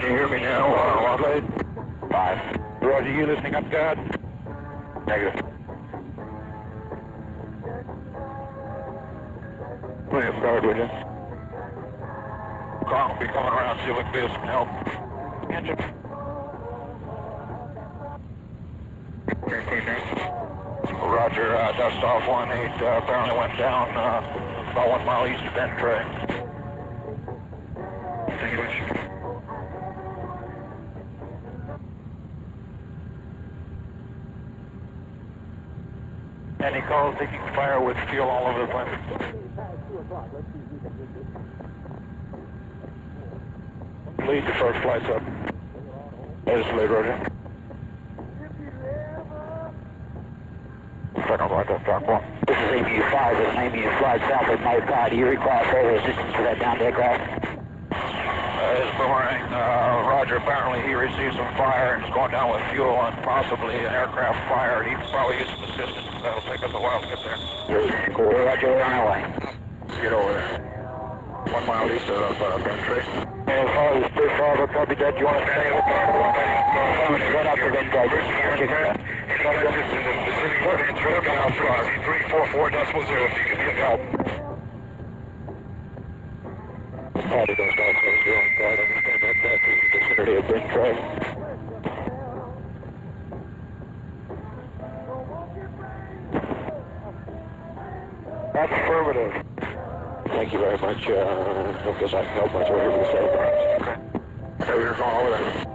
Can you hear me now, Wadley? 5. Roger, you listening up, God? Negative. Please start with you. Carl will be coming around, see if we can be of some help. Engine. Roger, dust off 1-8, apparently went down about 1 mile east of Bend Trail. Thank you much. Any calls taking fire with fuel all over the place? Lead the first flights up. There's the lead, Roger. Second flight up, Dock 1. This is ABU-5, this is ABU flight south of Mike Pod. Do you require further assistance to that downed aircraft? It's Boomerang. Roger, apparently he received some fire and is going down with fuel and possibly an aircraft fire. He probably used some assistance. That'll take us a while to get there. Cool, Roger, we're on our way. Get over there. 1 mile east of Bend Trail. As far as this far, copy that, you want to stay with that? Run up to Bend Trail. This is 344.0 if you can get help. Probably goes down to 0 and 5. Understand that that's in the vicinity of Bend Trail. That's affirmative. Thank you very much. I guess I can help much over here with the cell. Okay. So we're going over there.